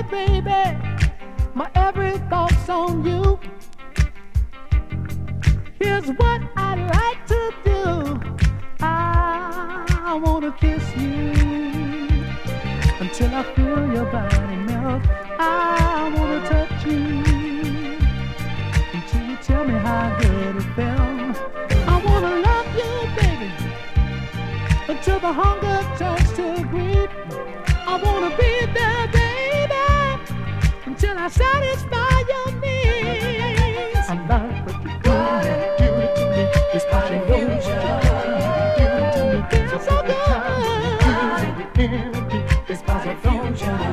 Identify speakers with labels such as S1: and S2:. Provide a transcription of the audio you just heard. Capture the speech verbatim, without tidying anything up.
S1: baby. My every thought's on you. Here's what I like to do. I, I wanna kiss you until I feel your body melt. I wanna touch you until you tell me how good it felt. I wanna love you, baby, until the hunger turns to greed. I wanna be there, baby, until I satisfy your needs. I like what you're doing, give it to me. This body knows you. Give it to me, feels so good. This body knows you.